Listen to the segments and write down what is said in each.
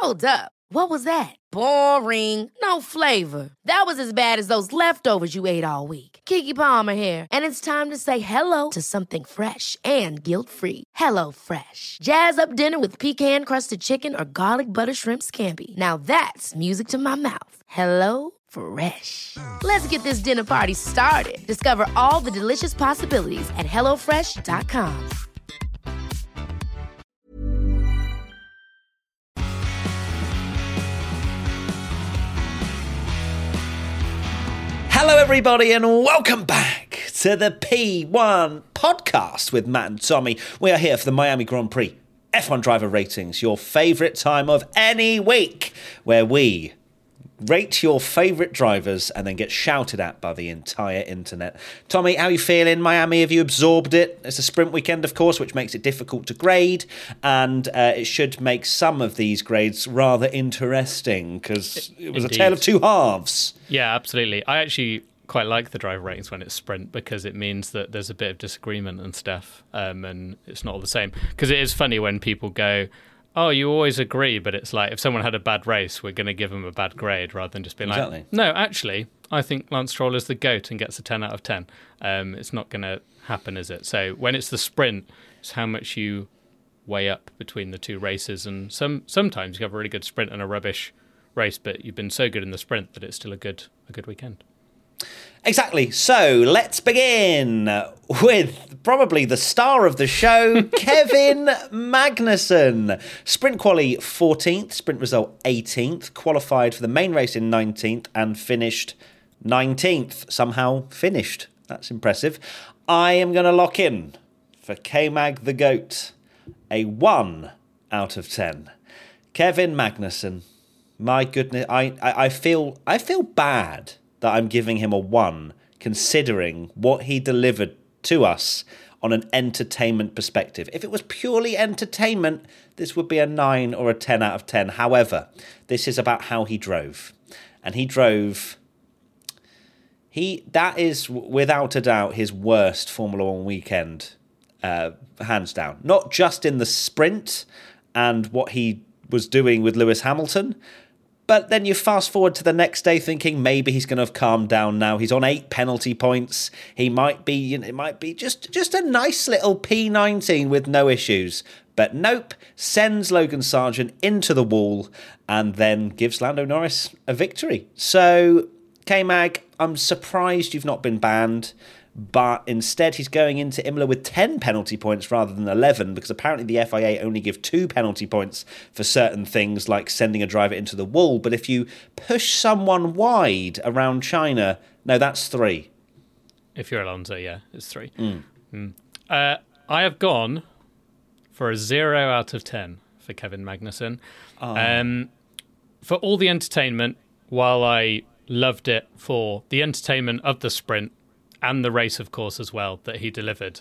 Hold up. What was that? Boring. No flavor. That was as bad as those leftovers you ate all week. Keke Palmer here, and it's time to say hello to something fresh and guilt-free. Hello Fresh. Jazz up dinner with pecan-crusted chicken or garlic butter shrimp scampi. Now that's music to my mouth. Hello Fresh. Let's get this dinner party started. Discover all the delicious possibilities at hellofresh.com. Hello, everybody, and welcome back to the P1 podcast with Matt and Tommy. We are here for the Miami Grand Prix F1 driver ratings, your favourite time of any week, where we rate your favourite drivers and then get shouted at by the entire internet. Tommy, how are you feeling? Miami, have you absorbed it? It's a sprint weekend, of course, which makes it difficult to grade, and it should make some of these grades rather interesting, because it was Indeed. A tale of two halves. Yeah, absolutely. I actually quite like the driver ratings when it's sprint, because it means that there's a bit of disagreement and stuff, and it's not all the same. Because it is funny when people go, oh, you always agree, but it's like, if someone had a bad race, we're going to give them a bad grade, rather than just being like, no, actually, I think Lance Stroll is the GOAT and gets a 10 out of 10. It's not going to happen, is it? So when it's the sprint, it's how much you weigh up between the two races, and sometimes you have a really good sprint and a rubbish race, but you've been so good in the sprint that it's still a good weekend. Exactly. So let's begin with probably the star of the show, Kevin Magnussen. Sprint quali 14th, sprint result 18th, qualified for the main race in 19th and finished 19th. Somehow finished. That's impressive. I am going to lock in for K-Mag the GOAT a 1 out of 10. Kevin Magnussen. My goodness, I feel bad that I'm giving him a 1, considering what he delivered to us on an entertainment perspective. If it was purely entertainment, this would be a 9 or a 10 out of 10. However, this is about how he drove. And he drove... That is, without a doubt, his worst Formula 1 weekend, hands down. Not just in the sprint and what he was doing with Lewis Hamilton, but then you fast forward to the next day thinking maybe he's going to have calmed down now. He's on 8 penalty points. It might be just a nice little P19 with no issues. But nope, sends Logan Sargent into the wall and then gives Lando Norris a victory. So, K-Mag, I'm surprised you've not been banned. But instead he's going into Imola with 10 penalty points rather than 11, because apparently the FIA only give 2 penalty points for certain things like sending a driver into the wall. But if you push someone wide around China, no, that's 3. If you're Alonso, yeah, it's 3. I have gone for a 0 out of 10 for Kevin Magnussen. For all the entertainment, while I loved it for the entertainment of the sprint, and the race, of course, as well, that he delivered,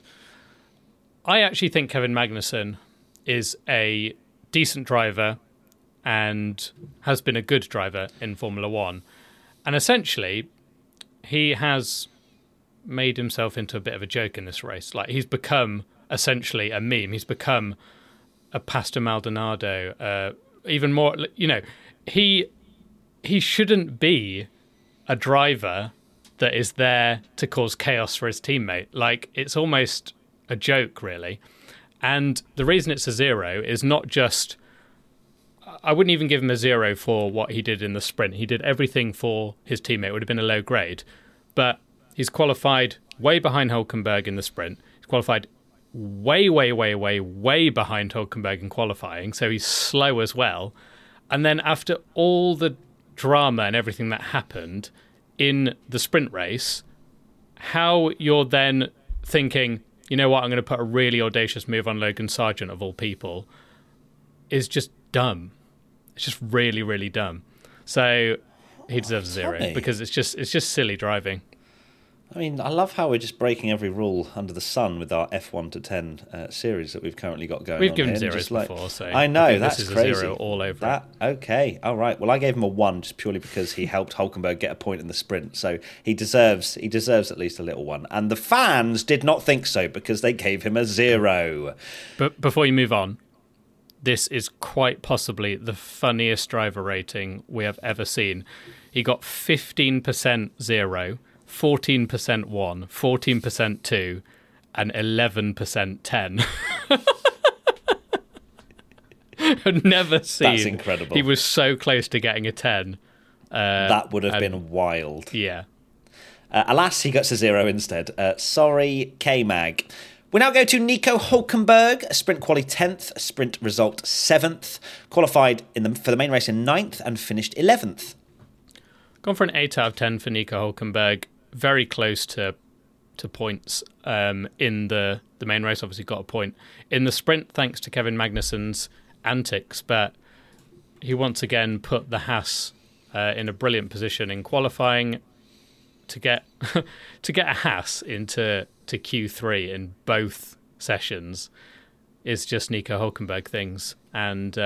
I actually think Kevin Magnussen is a decent driver and has been a good driver in Formula 1. And essentially, he has made himself into a bit of a joke in this race. Like, he's become essentially a meme. He's become a Pastor Maldonado. Even more, he shouldn't be a driver that is there to cause chaos for his teammate. Like, it's almost a joke, really. And the reason it's a 0 is not just... I wouldn't even give him a 0 for what he did in the sprint. He did everything for his teammate. It would have been a low grade. But he's qualified way behind Hülkenberg in the sprint. He's qualified way behind Hülkenberg in qualifying, so he's slow as well. And then after all the drama and everything that happened in the sprint race, how you're then thinking, you know what, I'm going to put a really audacious move on Logan Sargent of all people, is just dumb. It's just really, really dumb. So he deserves a 0 because it's just silly driving. I mean, I love how we're just breaking every rule under the sun with our F1 to 10 series that we've currently got going on. We've given here. zeros before, so I know, that's this is crazy. A 0 all over it. Okay, all right. Well, I gave him a 1 just purely because he helped Hülkenberg get a point in the sprint, so he deserves at least a little 1. And the fans did not think so because they gave him a 0. But before you move on, this is quite possibly the funniest driver rating we have ever seen. He got 15% 0, 14% 1, 14% 2, and 11% 10. I've never seen. That's incredible. He was so close to getting a 10. That would have been wild. Yeah. Alas, he gets a 0 instead. Sorry, K-Mag. We now go to Nico Hulkenberg, sprint quali 10th, sprint result 7th, qualified for the main race in 9th and finished 11th. Gone for an 8 out of 10 for Nico Hulkenberg. Very close to points in the main race. Obviously got a point in the sprint thanks to Kevin Magnussen's antics, but he once again put the Haas in a brilliant position in qualifying to get a Haas into Q3 in both sessions is just Nico Hulkenberg things. And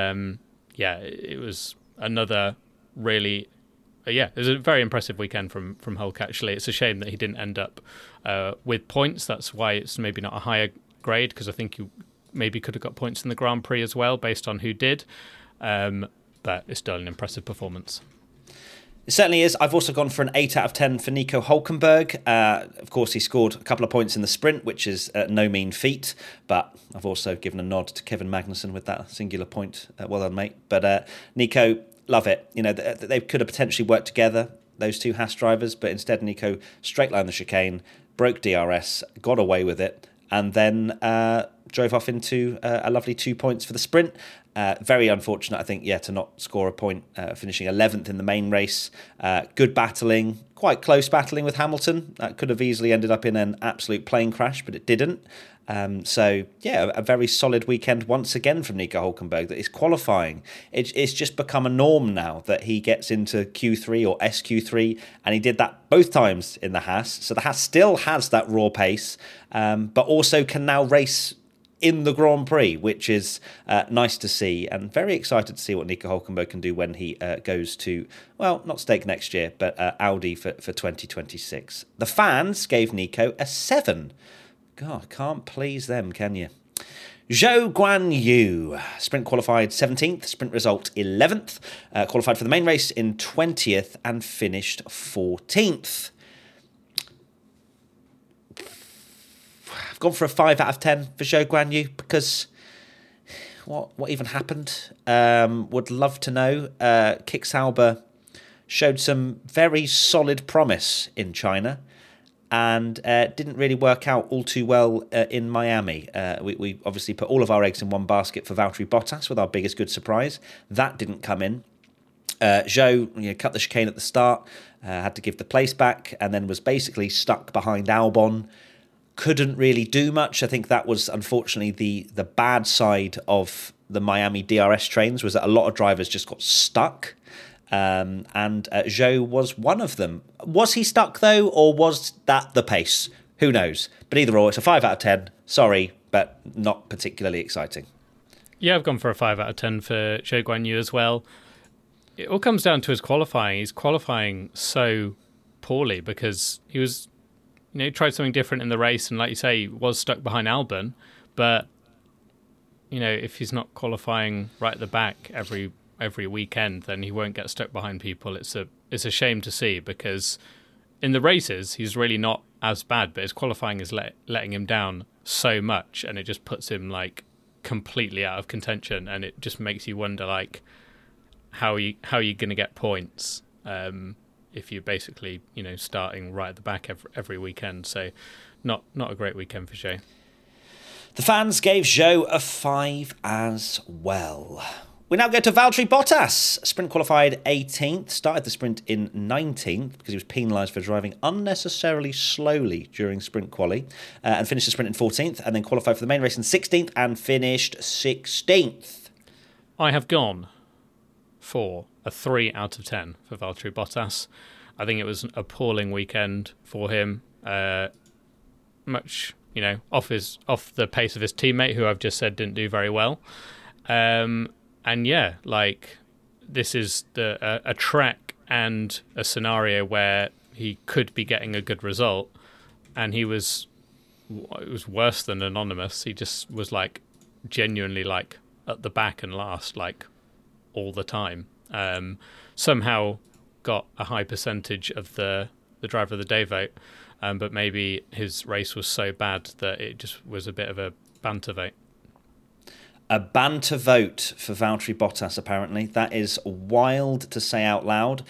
it was another really it was a very impressive weekend from Hulk, actually. It's a shame that he didn't end up with points. That's why it's maybe not a higher grade, because I think you maybe could have got points in the Grand Prix as well based on who did. But it's still an impressive performance. It certainly is. I've also gone for an 8 out of 10 for Nico Hulkenberg. Of course, he scored a couple of points in the sprint, which is no mean feat. But I've also given a nod to Kevin Magnussen with that singular point. Well done, mate. But Nico, love it. You know, they could have potentially worked together, those two Haas drivers. But instead, Nico straight line the chicane, broke DRS, got away with it, and then drove off into a lovely 2 points for the sprint. Very unfortunate, I think, to not score a point, finishing 11th in the main race. Good battling, quite close battling with Hamilton. That could have easily ended up in an absolute plane crash, but it didn't. A very solid weekend once again from Nico Hulkenberg. That is qualifying. It's just become a norm now that he gets into Q3 or SQ3, and he did that both times in the Haas. So the Haas still has that raw pace, but also can now race in the Grand Prix, which is nice to see, and very excited to see what Nico Hulkenberg can do when he goes to, well, not Stake next year, but Audi for 2026. The fans gave Nico a 7. God, can't please them, can you? Zhou Guanyu, sprint qualified 17th, sprint result 11th, qualified for the main race in 20th and finished 14th. I've gone for a 5 out of 10 for Zhou Guanyu because what even happened? Would love to know. Kick Sauber showed some very solid promise in China and didn't really work out all too well in Miami. We obviously put all of our eggs in one basket for Valtteri Bottas with our biggest good surprise. That didn't come in. Zhou cut the chicane at the start, had to give the place back, and then was basically stuck behind Albon. Couldn't really do much. I think that was unfortunately the bad side of the Miami DRS trains, was that a lot of drivers just got stuck. And Zhou was one of them. Was he stuck though, or was that the pace? Who knows? But either or, it's a 5 out of 10. Sorry, but not particularly exciting. Yeah, I've gone for a 5 out of 10 for Zhou Guanyu as well. It all comes down to his qualifying. He's qualifying so poorly because he was, he tried something different in the race, and like you say, he was stuck behind Albon. But if he's not qualifying right at the back every weekend, then he won't get stuck behind people. It's a shame to see, because in the races he's really not as bad, but his qualifying is letting him down so much, and it just puts him like completely out of contention, and it just makes you wonder like how are you going to get points if you're basically starting right at the back every weekend. So not a great weekend for Zhou. The fans gave Zhou a 5 as well. We now go to Valtteri Bottas, sprint qualified 18th, started the sprint in 19th because he was penalised for driving unnecessarily slowly during sprint quali, and finished the sprint in 14th, and then qualified for the main race in 16th and finished 16th. I have gone for a 3 out of 10 for Valtteri Bottas. I think it was an appalling weekend for him. Much, off the pace of his teammate, who I've just said didn't do very well. And yeah, like this is a track and a scenario where he could be getting a good result, and it was worse than anonymous. He just was like genuinely like at the back and last like all the time. Somehow got a high percentage of the driver of the day vote, but maybe his race was so bad that it just was a bit of a banter vote. A banter vote for Valtteri Bottas, apparently. That is wild to say out loud.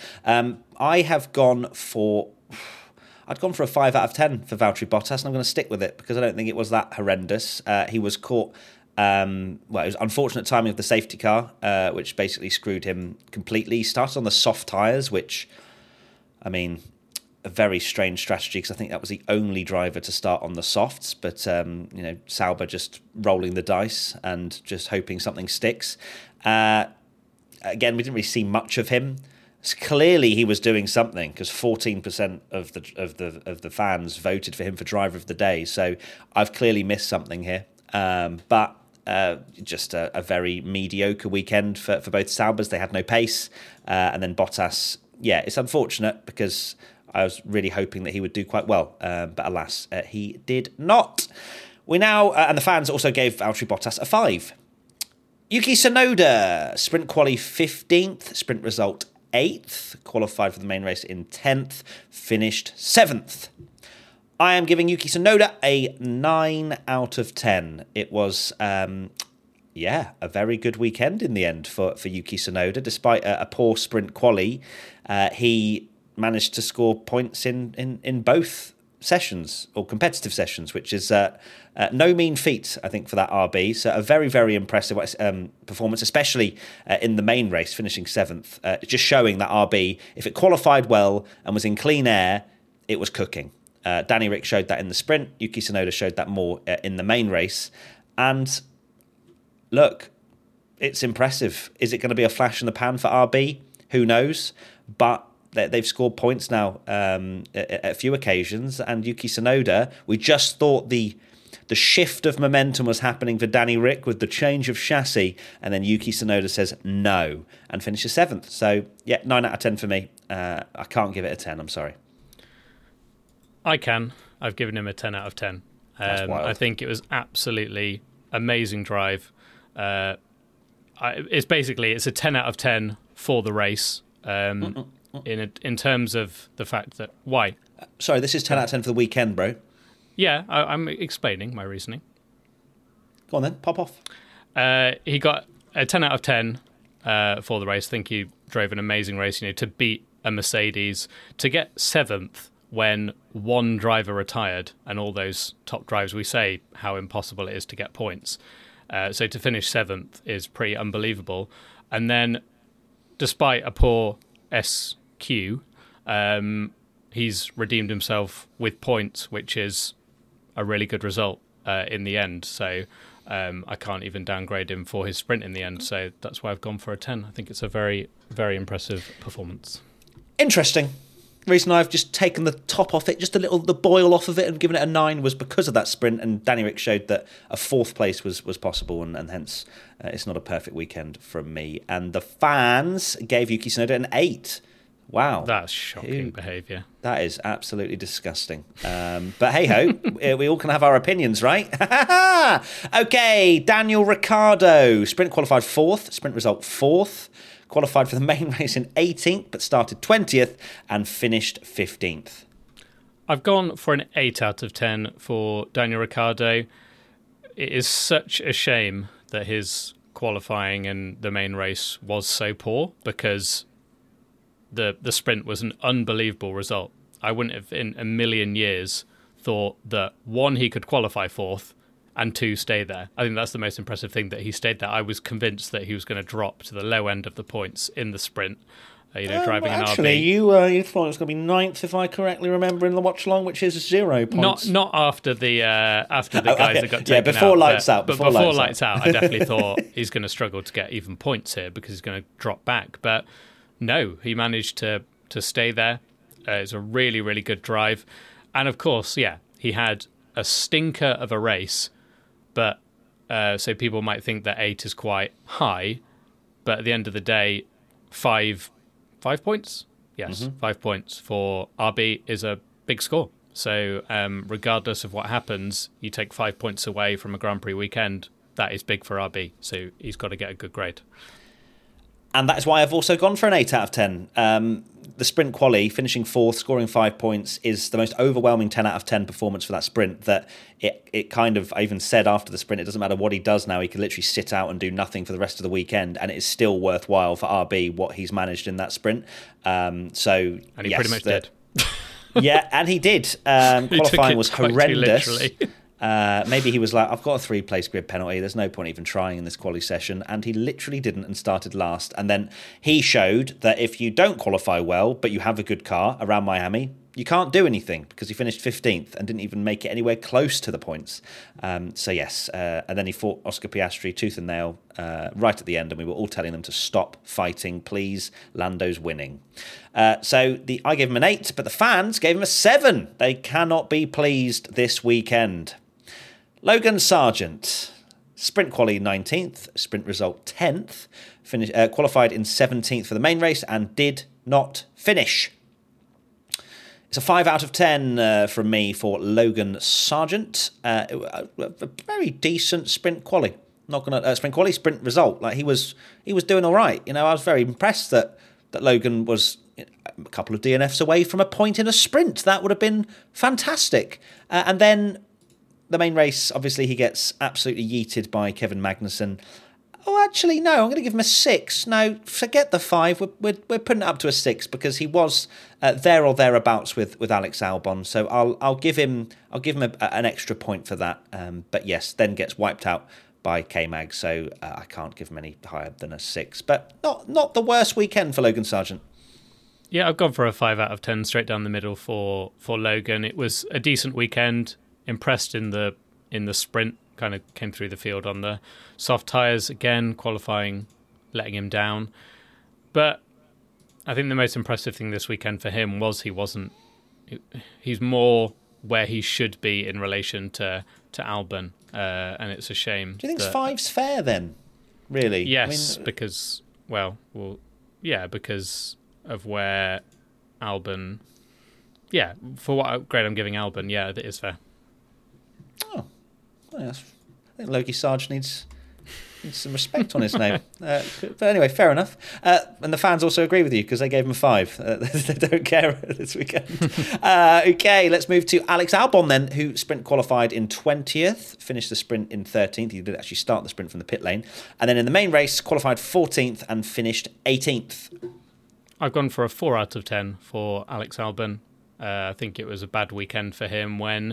I'd gone for a 5 out of 10 for Valtteri Bottas, and I'm going to stick with it because I don't think it was that horrendous. He was caught, it was unfortunate timing of the safety car, which basically screwed him completely. He started on the soft tyres, which, I mean, a very strange strategy because I think that was the only driver to start on the softs, but Sauber just rolling the dice and just hoping something sticks. Again, we didn't really see much of him. Clearly, he was doing something because 14% of the fans voted for him for driver of the day. So I've clearly missed something here, but just a very mediocre weekend for both Saubers. They had no pace, and then Bottas. Yeah, it's unfortunate because I was really hoping that he would do quite well, but alas, he did not. We now, and the fans also gave Valtteri Bottas a 5. Yuki Tsunoda, sprint quali 15th, sprint result 8th, qualified for the main race in 10th, finished 7th. I am giving Yuki Tsunoda a 9 out of 10. It was, a very good weekend in the end for Yuki Tsunoda. Despite a poor sprint quali, he managed to score points in both sessions, or competitive sessions, which is no mean feat, I think, for that RB. So a very, very impressive performance, especially in the main race, finishing 7th. Just showing that RB, if it qualified well and was in clean air, it was cooking. Danny Rick showed that in the sprint. Yuki Tsunoda showed that more in the main race. And look, it's impressive. Is it going to be a flash in the pan for RB? Who knows? But they've scored points now at a few occasions, and Yuki Tsunoda, we just thought the shift of momentum was happening for Danny Rick with the change of chassis, and then Yuki Tsunoda says no and finishes 7th. So, 9 out of 10 for me. I can't give it a 10, I'm sorry. I can. I've given him a 10 out of 10. I think it was absolutely amazing drive. It's a 10 out of 10 for the race. In terms of the fact that why? Sorry, this is 10 out of 10 for the weekend, bro. Yeah, I'm explaining my reasoning. Go on then, pop off. He got a 10 out of 10 for the race. I think he drove an amazing race. To beat a Mercedes, to get 7th when one driver retired, and all those top drivers, we say how impossible it is to get points. So to finish 7th is pretty unbelievable. And then, despite a poor SQ, he's redeemed himself with points, which is a really good result in the end. So I can't even downgrade him for his sprint in the end. So that's why I've gone for a 10. I think it's a very, very impressive performance. Interesting. The reason I've just taken the top off it, just a little, the boil off of it, and given it a 9 was because of that sprint, and Danny Rick showed that a 4th place was possible, and hence it's not a perfect weekend from me. And the fans gave Yuki Tsunoda an 8. Wow. That's shocking behaviour. That is absolutely disgusting. But hey-ho, we all can have our opinions, right? Okay, Daniel Ricciardo, sprint qualified 4th, sprint result 4th. Qualified for the main race in 18th, but started 20th and finished 15th. I've gone for an 8 out of 10 for Daniel Ricciardo. It is such a shame that his qualifying and the main race was so poor, because the sprint was an unbelievable result. I wouldn't have in a million years thought that, 1, he could qualify 4th, and 2, stay there. I think that's the most impressive thing, that he stayed there. I was convinced that he was going to drop to the low end of the points in the sprint, driving an RB. Actually, you thought it was going to be 9th, if I correctly remember, in the watch along, which is 0 points. Not after the guys that got taken out. Before lights out. Before lights out, I definitely thought he's going to struggle to get even points here because he's going to drop back. But no, he managed to stay there. It's a really, really good drive. And of course, he had a stinker of a race. But so people might think that 8 is quite high, but at the end of the day, 5 points? Yes, 5 points for RB is a big score. So regardless of what happens, you take 5 points away from a Grand Prix weekend, that is big for RB. So he's got to get a good grade. And that is why I've also gone for an 8 out of 10. The sprint quali, finishing 4th, scoring 5 points, is the most overwhelming 10 out of 10 performance for that sprint that it kind of, I even said after the sprint, it doesn't matter what he does now, he can literally sit out and do nothing for the rest of the weekend, and it is still worthwhile for RB what he's managed in that sprint. And he pretty much did. Yeah, and he did. Qualifying was horrendous. Maybe he was like, I've got a 3-place grid penalty, there's no point even trying in this quali session, and he literally didn't and started last. And then he showed that if you don't qualify well but you have a good car around Miami, you can't do anything, because he finished 15th and didn't even make it anywhere close to the points. So yes, and then he fought Oscar Piastri tooth and nail right at the end, and we were all telling them to stop fighting, please, Lando's winning. So I gave him an 8, but the fans gave him a 7. They cannot be pleased this weekend. Logan Sargent, sprint quali 19th, sprint result 10th, qualified in 17th for the main race and did not finish. It's a 5 out of 10 from me for Logan Sargent. A very decent sprint quali. Not gonna sprint result. Like he was doing all right. You know, I was very impressed that Logan was a couple of DNFs away from a point in a sprint. That would have been fantastic. And then the main race, obviously, he gets absolutely yeeted by Kevin Magnussen. Oh, actually, no, I'm going to give him a 6. No, forget the 5. We're putting it up to a 6 because he was there or thereabouts with Alex Albon. So I'll give him an extra point for that. But yes, then gets wiped out by K-Mag. So I can't give him any higher than a 6. But not the worst weekend for Logan Sargent. Yeah, I've gone for a 5 out of 10 straight down the middle for Logan. It was a decent weekend. Impressed in the sprint, kind of came through the field on the soft tyres again, qualifying, letting him down. But I think the most impressive thing this weekend for him was he's more where he should be in relation to Albon, and it's a shame. Do you think 5's fair then? Really? Yes, because of where Albon. Yeah, for what grade I'm giving Albon, yeah, that is fair. Oh, well, I think Logie Sarge needs some respect on his name. But anyway, fair enough. And the fans also agree with you because they gave him a 5. They don't care this weekend. Okay, let's move to Alex Albon then, who sprint qualified in 20th, finished the sprint in 13th. He did actually start the sprint from the pit lane. And then in the main race, qualified 14th and finished 18th. I've gone for a 4 out of 10 for Alex Albon. I think it was a bad weekend for him when...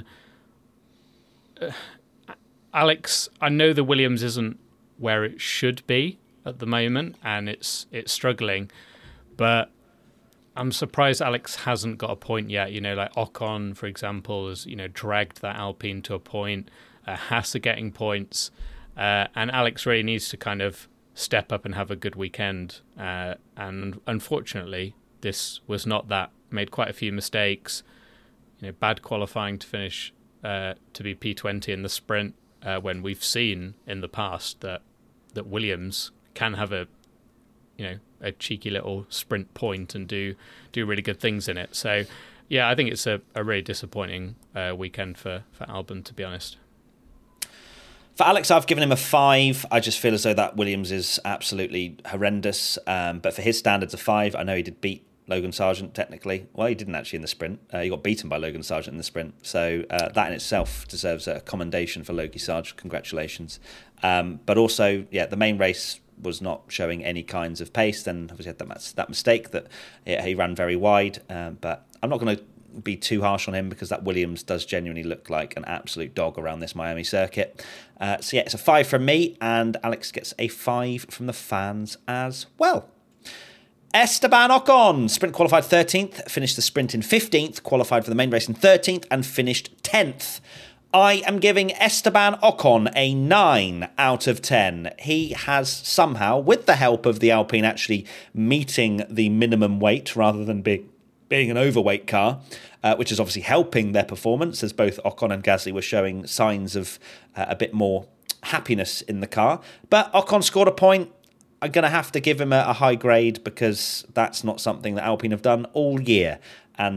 Alex, I know the Williams isn't where it should be at the moment, and it's struggling, but I'm surprised Alex hasn't got a point yet. You know, like Ocon, for example, has dragged that Alpine to a point. Haas are getting points, and Alex really needs to kind of step up and have a good weekend. And unfortunately, this was not that. Made quite a few mistakes. Bad qualifying to finish. To be P20 in the sprint, when we've seen in the past that Williams can have a cheeky little sprint point and do really good things in it. So yeah, I think it's a really disappointing weekend for Albon, to be honest. For Alex, I've given him a 5. I just feel as though that Williams is absolutely horrendous. But for his standards, a 5. I know he did beat Logan Sargent, technically. Well, he didn't actually in the sprint. He got beaten by Logan Sargent in the sprint. So that in itself deserves a commendation for Logie Sargent. Congratulations. But also, yeah, the main race was not showing any kinds of pace. Then obviously had that mistake that he ran very wide. But I'm not going to be too harsh on him because that Williams does genuinely look like an absolute dog around this Miami circuit. So yeah, it's a 5 from me, and Alex gets a 5 from the fans as well. Esteban Ocon, sprint qualified 13th, finished the sprint in 15th, qualified for the main race in 13th, and finished 10th. I am giving Esteban Ocon a 9 out of 10. He has somehow, with the help of the Alpine actually meeting the minimum weight rather than being an overweight car, which is obviously helping their performance, as both Ocon and Gasly were showing signs of a bit more happiness in the car. But Ocon scored a point. I'm going to have to give him a high grade because that's not something that Alpine have done all year. And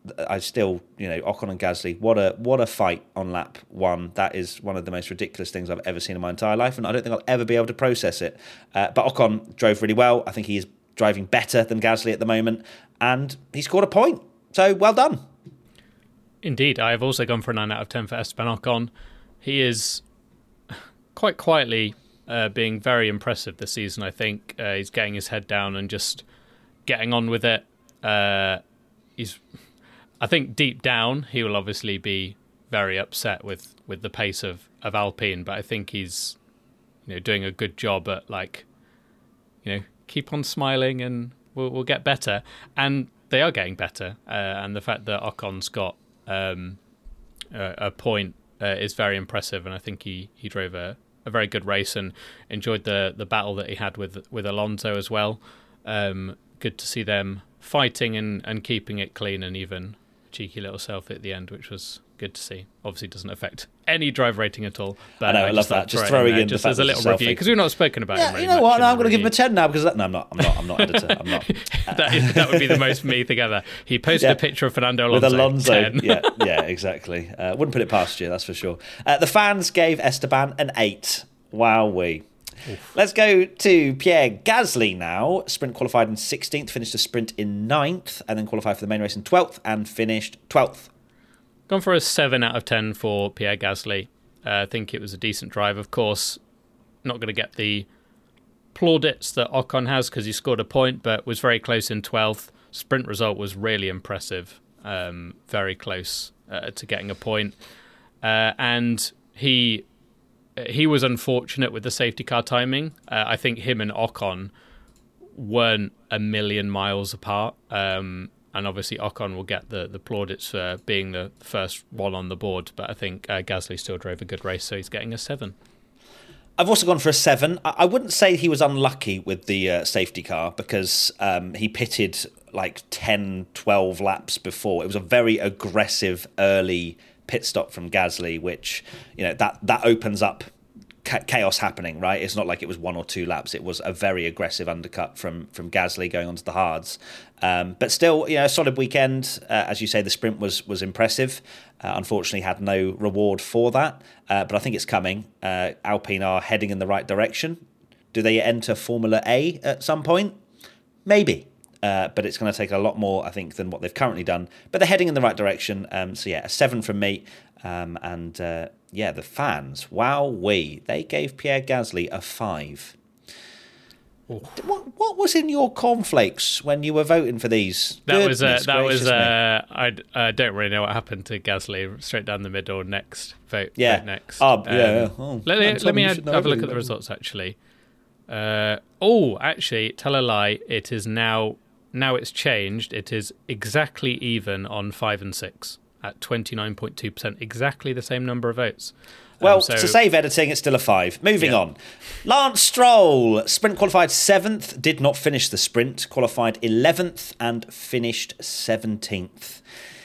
I still, Ocon and Gasly, what a fight on lap 1. That is one of the most ridiculous things I've ever seen in my entire life, and I don't think I'll ever be able to process it. But Ocon drove really well. I think he is driving better than Gasly at the moment, and he scored a point. So well done. Indeed, I have also gone for a 9 out of 10 for Esteban Ocon. He is quite quietly being very impressive this season, I think. He's getting his head down and just getting on with it. I think deep down he will obviously be very upset with the pace of Alpine, but I think he's doing a good job at keep on smiling and we'll get better. And they are getting better. And the fact that Ocon's got a point is very impressive, and I think he drove a very good race and enjoyed the battle that he had with Alonso as well. Good to see them fighting and keeping it clean, and even a cheeky little selfie at the end, which was good to see. Obviously doesn't affect any drive rating at all, but I love that. Just throwing in just as a little review, because we've not spoken about him very you know much. what? I'm going to give him a 10 now, because I'm not editor. I'm not. that would be the most me thing ever. He posted a picture of Fernando Alonso. With Alonso. 10. yeah, exactly. Wouldn't put it past you, that's for sure. The fans gave Esteban an 8. Wowee. Oof. Let's go to Pierre Gasly now. Sprint qualified in 16th, finished a sprint in 9th, and then qualified for the main race in 12th and finished 12th. Gone for a 7 out of 10 for Pierre Gasly. I think it was a decent drive. Of course, not going to get the plaudits that Ocon has because he scored a point, but was very close in 12th. Sprint result was really impressive. Very close to getting a point. And he was unfortunate with the safety car timing. I think him and Ocon weren't a million miles apart. And obviously Ocon will get the plaudits for being the first one on the board. But I think Gasly still drove a good race, so he's getting a 7. I've also gone for a 7. I wouldn't say he was unlucky with the safety car, because he pitted like 10, 12 laps before. It was a very aggressive early pit stop from Gasly, which that opens up chaos happening, right? It's not like it was 1 or 2 laps. It was a very aggressive undercut from Gasly going onto the hards. But still, a solid weekend. As you say, the sprint was impressive. Unfortunately, had no reward for that. But I think it's coming. Alpine are heading in the right direction. Do they enter Formula A at some point? Maybe. But it's going to take a lot more, I think, than what they've currently done. But they're heading in the right direction. So yeah, a 7 from me. The fans, wowee, they gave Pierre Gasly a 5. What was in your cornflakes when you were voting for these? I don't really know what happened to Gasly. Straight down the middle. Next vote. Yeah. Vote next. Let me have a look at the results. Actually, actually, tell a lie. It is now it's changed. It is exactly even on 5 and 6 at 29.2%. Exactly the same number of votes. Well, to save editing, it's still a 5. Moving on. Lance Stroll, sprint qualified 7th, did not finish the sprint, qualified 11th and finished 17th.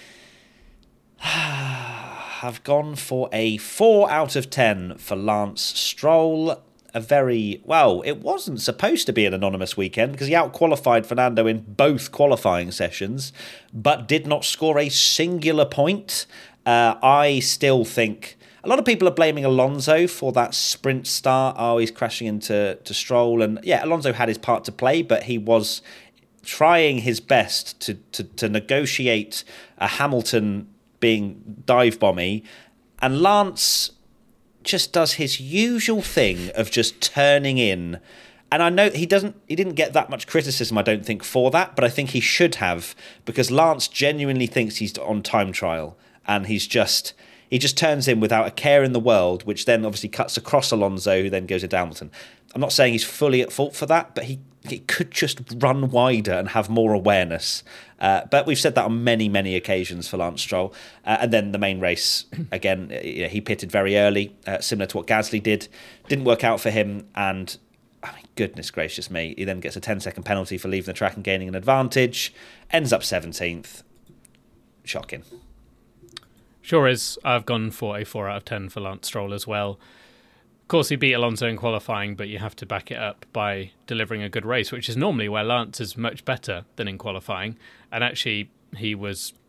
I've gone for a 4 out of 10 for Lance Stroll. It wasn't supposed to be an anonymous weekend because he out-qualified Fernando in both qualifying sessions, but did not score a singular point. I still think a lot of people are blaming Alonso for that sprint start. He's crashing into Stroll. And yeah, Alonso had his part to play, but he was trying his best to negotiate a Hamilton being dive bomby. And Lance just does his usual thing of just turning in. And I know he didn't get that much criticism, I don't think, for that, but I think he should have, because Lance genuinely thinks he's on time trial, and he just turns in without a care in the world, which then obviously cuts across Alonso, who then goes into Hamilton. I'm not saying he's fully at fault for that, but he could just run wider and have more awareness. But we've said that on many, many occasions for Lance Stroll. And then the main race, again, he pitted very early, similar to what Gasly did. Didn't work out for him, and goodness gracious me, he then gets a 10-second penalty for leaving the track and gaining an advantage. Ends up 17th. Shocking. Sure is. I've gone for a 4 out of 10 for Lance Stroll as well. Of course, he beat Alonso in qualifying, but you have to back it up by delivering a good race, which is normally where Lance is much better than in qualifying. And actually, he was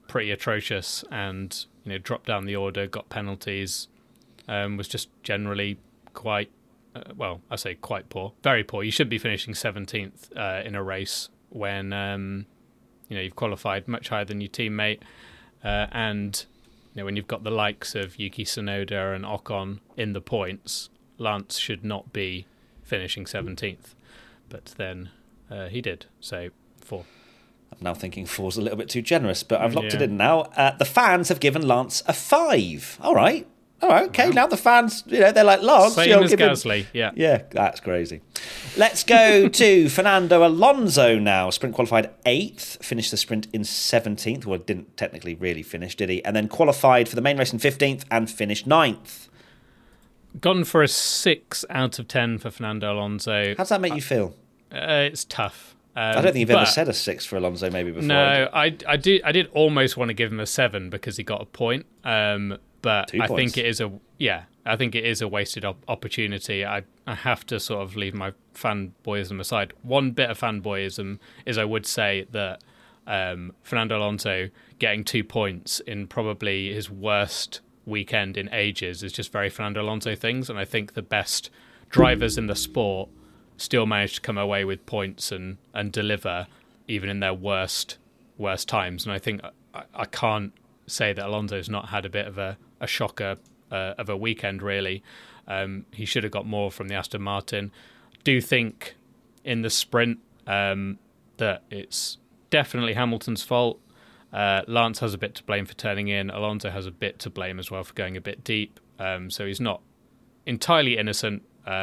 pretty atrocious and, dropped down the order, got penalties, was just generally quite, I say quite poor, very poor. You should be finishing 17th in a race when, you've qualified much higher than your teammate. And, when you've got the likes of Yuki Tsunoda and Ocon in the points, Lance should not be finishing 17th. But then he did, so 4. I'm now thinking 4's a little bit too generous, but I've locked it in now. The fans have given Lance a 5. All right, okay. Wow. Now the fans, they're like, Lance. Same as Gasly, yeah. Yeah, that's crazy. Let's go to Fernando Alonso now. Sprint qualified 8th, finished the sprint in 17th. Well, didn't technically really finish, did he? And then qualified for the main race in 15th and finished 9th. Gone for a 6 out of 10 for Fernando Alonso. How does that make you feel? It's tough. I don't think you've ever said a 6 for Alonso maybe before. No, I did almost want to give him a 7 because he got a point. But I think it is a wasted opportunity. I have to sort of leave my fanboyism aside. One bit of fanboyism is I would say that Fernando Alonso getting 2 points in probably his worst weekend in ages is just very Fernando Alonso things, and I think the best drivers in the sport still manage to come away with points and deliver even in their worst times. And I think I can't say that Alonso's not had a bit of a shocker of a weekend, really. He should have got more from the Aston Martin. Do think in the sprint that it's definitely Hamilton's fault. Lance has a bit to blame for turning in. Alonso has a bit to blame as well for going a bit deep. So he's not entirely innocent,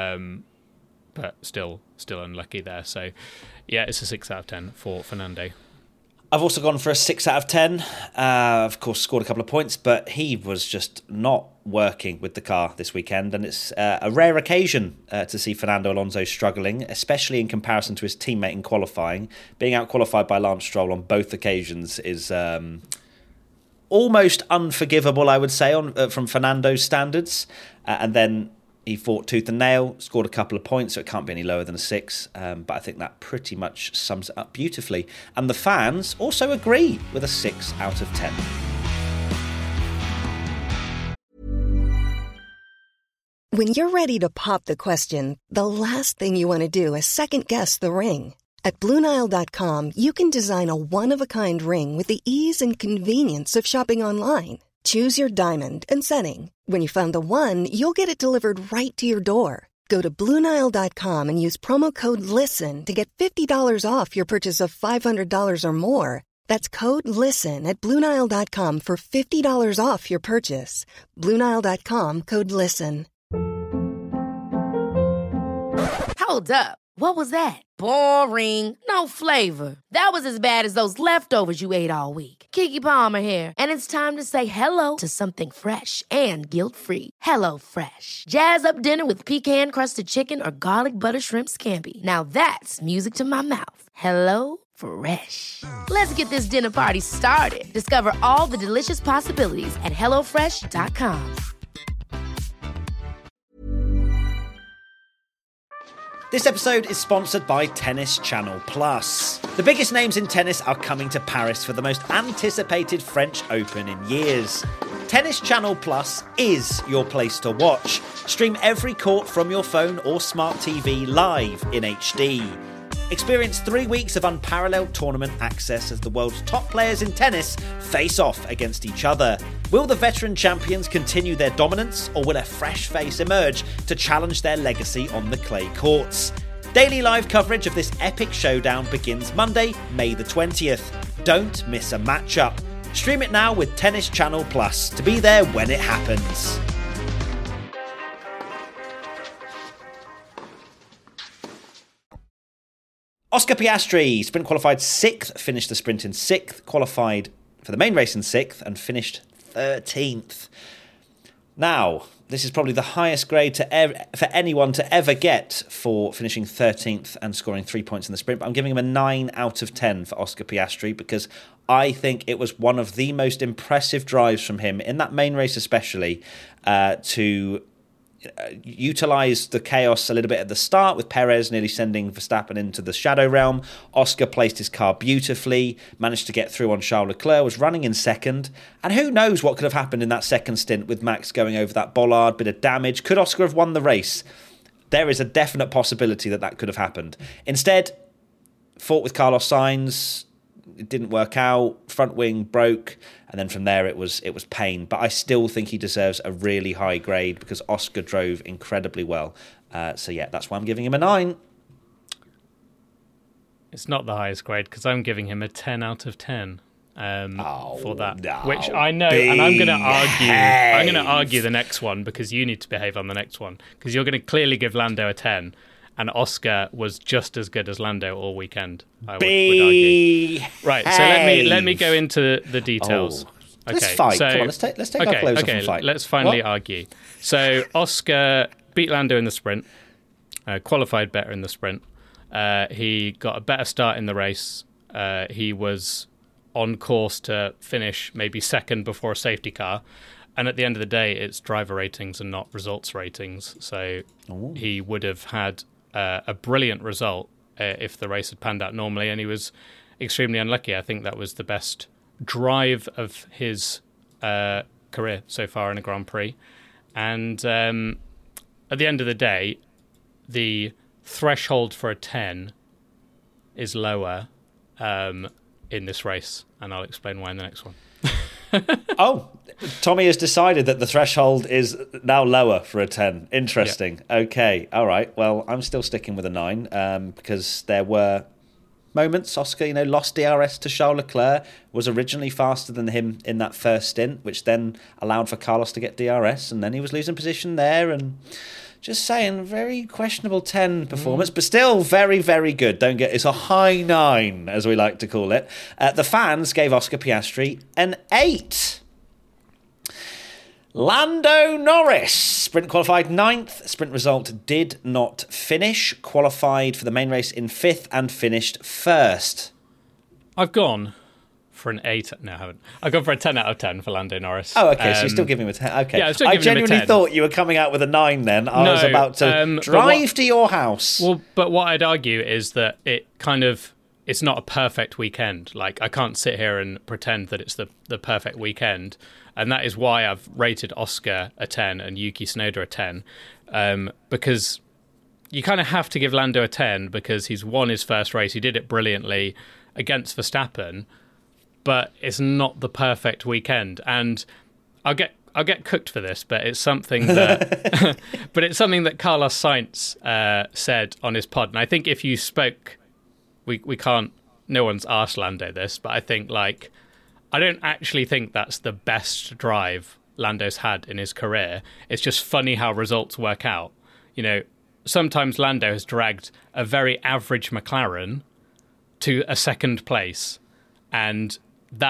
but still unlucky there. So, yeah, it's a 6 out of 10 for Fernando. I've also gone for a 6 out of 10. Of course, scored a couple of points, but he was just not working with the car this weekend. And it's a rare occasion to see Fernando Alonso struggling, especially in comparison to his teammate in qualifying. Being out-qualified by Lance Stroll on both occasions is almost unforgivable, I would say, from Fernando's standards. And then he fought tooth and nail, scored a couple of points, so it can't be any lower than a 6. But I think that pretty much sums it up beautifully. And the fans also agree with a 6 out of 10. When you're ready to pop the question, the last thing you want to do is second-guess the ring. At BlueNile.com, you can design a one-of-a-kind ring with the ease and convenience of shopping online. Choose your diamond and setting. When you find the one, you'll get it delivered right to your door. Go to BlueNile.com and use promo code LISTEN to get $50 off your purchase of $500 or more. That's code LISTEN at BlueNile.com for $50 off your purchase. BlueNile.com, code LISTEN. Hold up. What was that? Boring. No flavor. That was as bad as those leftovers you ate all week. Keke Palmer here, and it's time to say hello to something fresh and guilt-free. HelloFresh. Jazz up dinner with pecan-crusted chicken or garlic butter shrimp scampi. Now that's music to my mouth. HelloFresh. Let's get this dinner party started. Discover all the delicious possibilities at HelloFresh.com. This episode is sponsored by Tennis Channel Plus. The biggest names in tennis are coming to Paris for the most anticipated French Open in years. Tennis Channel Plus is your place to watch. Stream every court from your phone or smart TV live in HD. Experience 3 weeks of unparalleled tournament access as the world's top players in tennis face off against each other. Will the veteran champions continue their dominance, or will a fresh face emerge to challenge their legacy on the clay courts? Daily live coverage of this epic showdown begins Monday, May the 20th. Don't miss a matchup. Stream it now with Tennis Channel Plus to be there when it happens. Oscar Piastri, sprint qualified 6th, finished the sprint in 6th, qualified for the main race in 6th, and finished 13th. Now, this is probably the highest grade for anyone to ever get for finishing 13th and scoring 3 points in the sprint, but I'm giving him a 9 out of 10 for Oscar Piastri because I think it was one of the most impressive drives from him in that main race especially to utilised the chaos a little bit at the start with Perez nearly sending Verstappen into the shadow realm. Oscar placed his car beautifully, managed to get through on Charles Leclerc, was running in second. And who knows what could have happened in that second stint with Max going over that bollard, bit of damage. Could Oscar have won the race? There is a definite possibility that could have happened. Instead, fought with Carlos Sainz. It didn't work out. Front wing broke, and then from there it was pain. But I still think he deserves a really high grade because Oscar drove incredibly well. So yeah, that's why I'm giving him a 9. It's not the highest grade because I'm giving him a 10 out of 10 for that, no, which I know, and I'm going to argue. I'm going to argue the next one because you need to behave on the next one because you're going to clearly give Lando a 10. And Oscar was just as good as Lando all weekend, I would argue. Right, so let me go into the details. Let's fight. Come on, let's take our clothes off and fight. Let's finally argue. So Oscar beat Lando in the sprint, qualified better in the sprint. He got a better start in the race. He was on course to finish maybe second before a safety car. And at the end of the day, it's driver ratings and not results ratings. So he would have had a brilliant result if the race had panned out normally, and he was extremely unlucky. I think that was the best drive of his career so far in a Grand Prix. And at the end of the day, the threshold for a 10 is lower in this race, and I'll explain why in the next one. Tommy has decided that the threshold is now lower for a 10. Interesting. Yeah. Okay, all right. Well, I'm still sticking with a 9 because there were moments. Oscar, lost DRS to Charles Leclerc, was originally faster than him in that first stint, which then allowed for Carlos to get DRS, and then he was losing position there, and just saying, very questionable 10 performance, but still very, very good. It's a high 9, as we like to call it. The fans gave Oscar Piastri an 8. Lando Norris, sprint qualified 9th. Sprint result did not finish. Qualified for the main race in 5th and finished 1st. I've gone for an 8. No, I haven't. I've gone for a 10 out of 10 for Lando Norris. Oh, okay. So you're still giving him a 10. Okay. Yeah, I genuinely thought you were coming out with a 9 then. I was about to drive to your house. Well, but what I'd argue is that it's not a perfect weekend. Like, I can't sit here and pretend that it's the perfect weekend. And that is why I've rated Oscar a 10 and Yuki Tsunoda a 10. Because you kind of have to give Lando a 10 because he's won his first race. He did it brilliantly against Verstappen. But it's not the perfect weekend. And I'll get cooked for this, but it's something that Carlos Sainz said on his pod. And I think if you spoke, we can't, no one's asked Lando this, but I think I don't actually think that's the best drive Lando's had in his career. It's just funny how results work out. Sometimes Lando has dragged a very average McLaren to a second place, and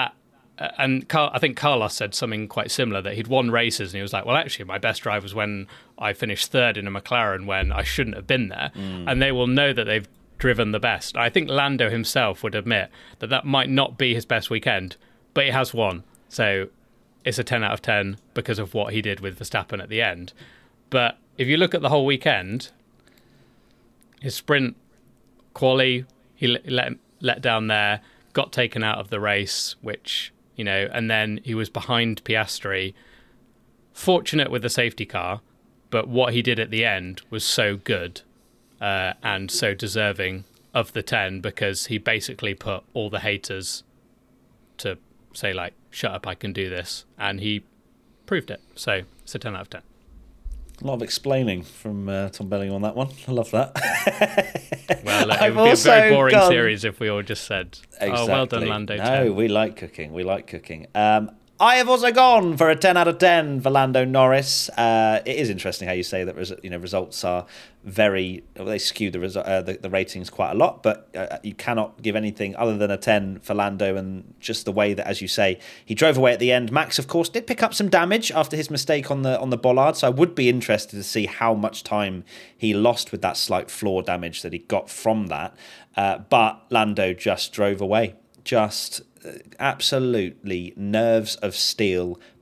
I think Carlos said something quite similar, that he'd won races and he was like, well, actually, my best drive was when I finished 3rd in a McLaren when I shouldn't have been there. And they will know that they've driven the best. I think Lando himself would admit that might not be his best weekend, but he has won. So it's a 10 out of 10 because of what he did with Verstappen at the end. But if you look at the whole weekend, his sprint quali, he let down there, got taken out of the race, which, and then he was behind Piastri, fortunate with the safety car, but what he did at the end was so good and so deserving of the 10 because he basically put all the haters to say, shut up, I can do this, and he proved it. So it's a 10 out of 10. A lot of explaining from Tom Bellingham on that one. I love that. Well, it would be a very boring series if we all just said, oh, well done, Lando. 10. No, we like cooking. I have also gone for a 10 out of 10 for Lando Norris. It is interesting how you say that results are they skew the ratings quite a lot, but you cannot give anything other than a 10 for Lando, and just the way that, as you say, he drove away at the end. Max, of course, did pick up some damage after his mistake on the bollard, so I would be interested to see how much time he lost with that slight floor damage that he got from that. But Lando just drove away. Just absolutely nerves of steel,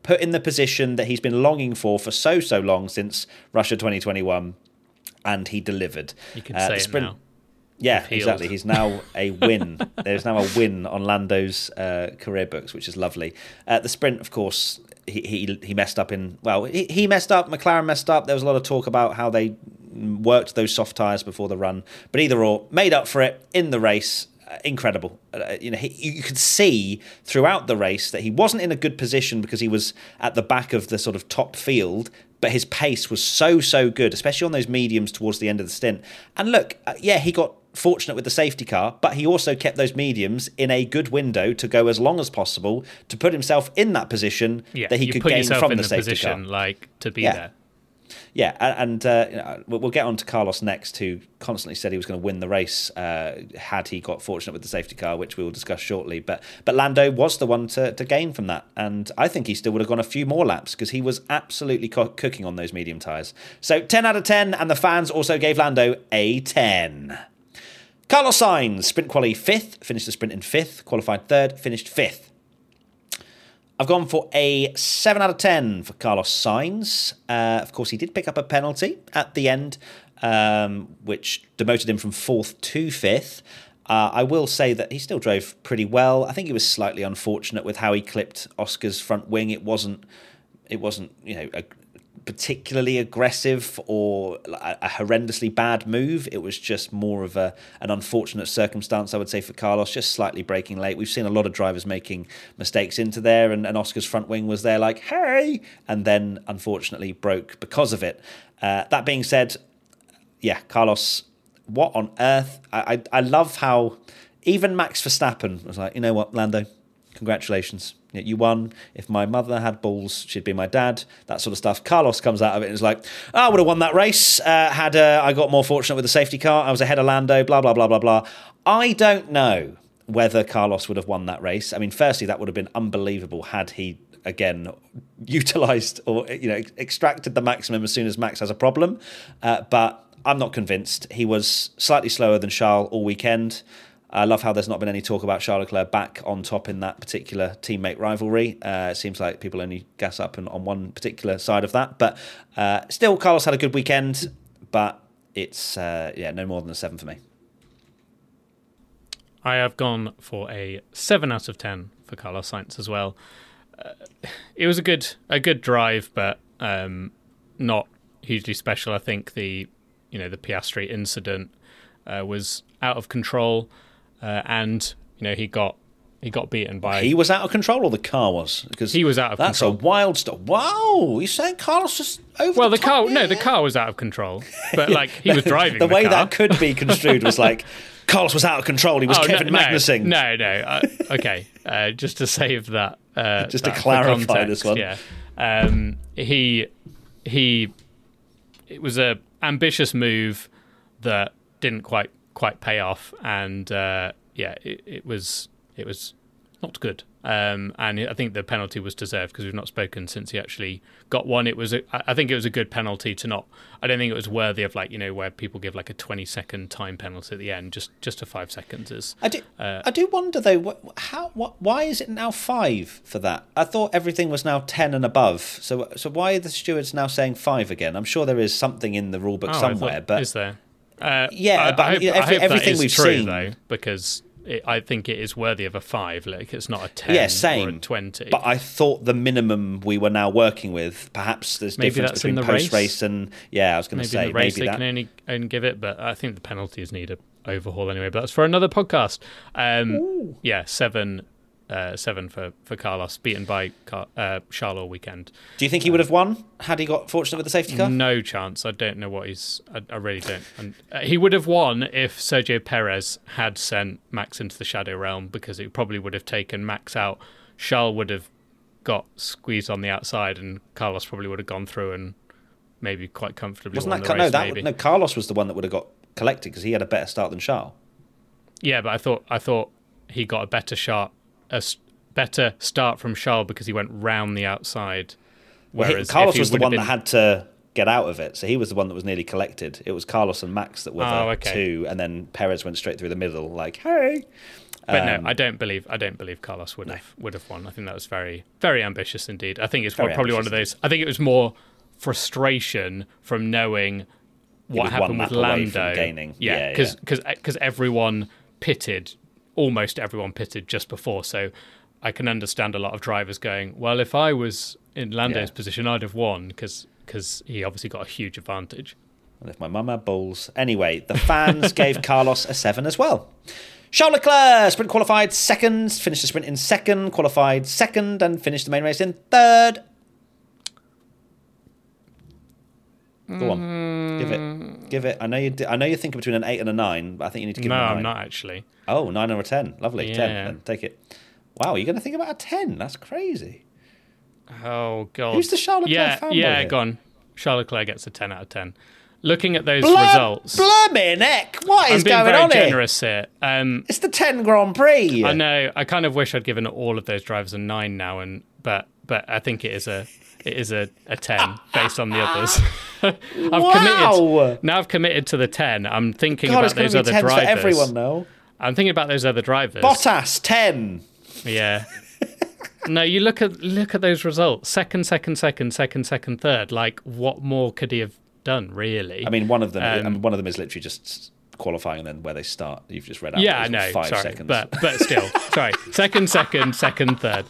put in the position that he's been longing for so long since Russia 2021, and he delivered. You can say it now. Yeah, exactly. He's now a win. There's now a win on Lando's career books, which is lovely. The sprint, of course, he messed up in... Well, he messed up, McLaren messed up. There was a lot of talk about how they worked those soft tyres before the run. But either or, made up for it in the race. Incredible. You could see throughout the race that he wasn't in a good position because he was at the back of the sort of top field, but his pace was so good, especially on those mediums towards the end of the stint. And look, he got fortunate with the safety car, but he also kept those mediums in a good window to go as long as possible to put himself in that position that he could gain from the safety car. Like to be there. Yeah, and we'll get on to Carlos next, who constantly said he was going to win the race had he got fortunate with the safety car, which we will discuss shortly. But Lando was the one to gain from that, and I think he still would have gone a few more laps because he was absolutely cooking on those medium tyres. So 10 out of 10, and the fans also gave Lando a 10. Carlos Sainz, sprint quali 5th, finished the sprint in 5th, qualified 3rd, finished 5th. I've gone for a 7 out of 10 for Carlos Sainz. Of course, he did pick up a penalty at the end, which demoted him from 4th to 5th. I will say that he still drove pretty well. I think he was slightly unfortunate with how he clipped Oscar's front wing. It wasn't particularly aggressive or a horrendously bad move. It was just more of an unfortunate circumstance, I would say, for Carlos, just slightly braking late. We've seen a lot of drivers making mistakes into there, and Oscar's front wing was there like, hey, and then unfortunately broke because of it. That being said, Carlos, what on earth? I love how even Max Verstappen was like, you know what, Lando, congratulations. You won. If my mother had balls, she'd be my dad. That sort of stuff. Carlos comes out of it and is like, I would have won that race had I got more fortunate with the safety car. I was ahead of Lando, blah, blah, blah, blah, blah. I don't know whether Carlos would have won that race. I mean, firstly, that would have been unbelievable had he, again, utilised or extracted the maximum as soon as Max has a problem. But I'm not convinced. He was slightly slower than Charles all weekend. I love how there's not been any talk about Charles Leclerc back on top in that particular teammate rivalry. It seems like people only gas up on one particular side of that. But still, Carlos had a good weekend, but it's no more than a 7 for me. I have gone for a 7 out of 10 for Carlos Sainz as well. It was a good drive, but not hugely special. I think the Piastri incident was out of control. And he got beaten by... He was out of control, or the car was? Because he was out of control. That's a wild stuff. Wow, you're saying Carlos just over well, the top? The car was out of control, but he was driving the way car. That could be construed was like Carlos was out of control. He was Kevin Magnussen. No. Okay, just to save that. Just to clarify context, this one. Yeah, it was a ambitious move that didn't quite pay off, and it was not good. And I think the penalty was deserved because we've not spoken since he actually got one. I think it was a good penalty to not. I don't think it was worthy of where people give a 20-second time penalty at the end. Just to 5 seconds is. I do wonder though, why is it now 5 for that? I thought everything was now 10 and above. So why are the stewards now saying 5 again? I'm sure there is something in the rule book somewhere, but is there? I hope everything we've true, seen, though, because I think it is worthy of a 5. It's not a 10 or a 20. But I thought the minimum we were now working with, perhaps there's difference between post-race and... Yeah, I was going to say, in the race they can only give it, but I think the penalties need an overhaul anyway. But that's for another podcast. 7 for Carlos, beaten by Charles all weekend. Do you think he would have won had he got fortunate with the safety car? No chance. I don't know what he's... I really don't. And, he would have won if Sergio Perez had sent Max into the Shadow Realm, because it probably would have taken Max out. Charles would have got squeezed on the outside, and Carlos probably would have gone through and maybe quite comfortably won the race. No, Carlos was the one that would have got collected because he had a better start than Charles. Yeah, but I thought he got a better start from Charles because he went round the outside. Whereas Carlos was the one that had to get out of it, so he was the one that was nearly collected. It was Carlos and Max that were the two, and then Perez went straight through the middle, like, hey. But no, I don't believe Carlos would have won. I think that was very, very ambitious indeed. I think it's probably one of those. I think it was more frustration from knowing what happened with Lando. Gaining. Yeah, because almost everyone pitted just before. So I can understand a lot of drivers going, well, if I was in Lando's position, I'd have won because he obviously got a huge advantage. And if my mum had balls. Anyway, the fans gave Carlos a 7 as well. Charles Leclerc, sprint qualified second, finished the sprint in second, qualified second, and finished the main race in third. Go on, give it. I know you're thinking between an 8 and a 9, but I think you need to give it a 9. No, I'm not actually. Oh, 9 or a 10. Lovely, Yeah. 10. Then take it. Wow, you're going to think about a 10? That's crazy. Oh God, Who's the Charles Leclerc fanboy Yeah, here? go on. Charles Leclerc gets a 10 out of 10. Looking at those results, Blimey neck! What is going on I'm being very here? generous here. It's the 10 Grand Prix. I know. I kind of wish I'd given all of those drivers a 9 now, but I think it is a 10 based on the others. I've committed to the 10. I'm thinking about those other drivers. For everyone, though. I'm thinking about those other drivers. Bottas 10. Yeah. No, you look at those results. Second, third. Like, what more could he have done, really? I mean, one of them is literally just qualifying and then where they start. You've just read out. Yeah, I know. 5 sorry, seconds. but still, sorry. Second, third.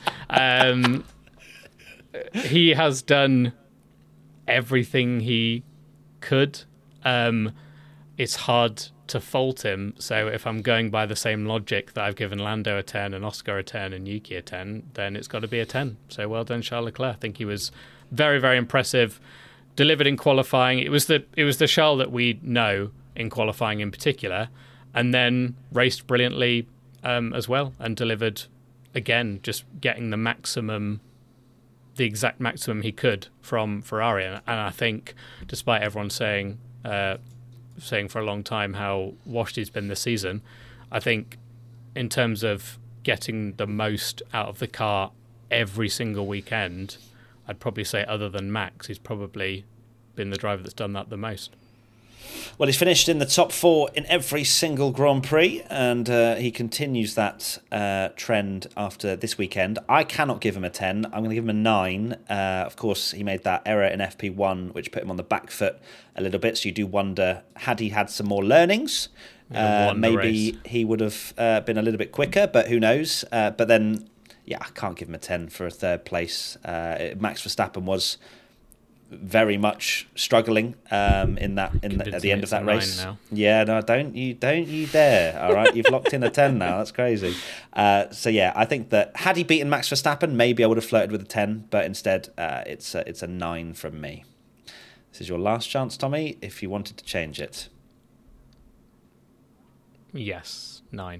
He has done everything he could. It's hard to fault him. So if I'm going by the same logic that I've given Lando a 10 and Oscar a 10 and Yuki a 10, then it's got to be a 10. So well done, Charles Leclerc. I think he was very, very impressive. Delivered in qualifying. It was the Charles that we know in qualifying in particular, and then raced brilliantly as well and delivered again, just getting the exact maximum he could from Ferrari. And I think, despite everyone saying for a long time how washed he's been this season, I think in terms of getting the most out of the car every single weekend, I'd probably say other than Max, he's probably been the driver that's done that the most. Well, he's finished in the top 4 in every single Grand Prix, and he continues that trend after this weekend. I cannot give him a 10. I'm going to give him a 9. Of course, he made that error in FP1, which put him on the back foot a little bit, so you do wonder, had he had some more learnings, maybe he would have been a little bit quicker, but who knows? But then, yeah, I can't give him a 10 for a third place. Max Verstappen was very much struggling at the end of that race. Now. Yeah, no, don't you dare. All right, you've locked in a 10 now. That's crazy. So yeah, I think that had he beaten Max Verstappen, maybe I would have flirted with a 10, but instead it's a 9 from me. This is your last chance, Tommy, if you wanted to change it. Yes, 9.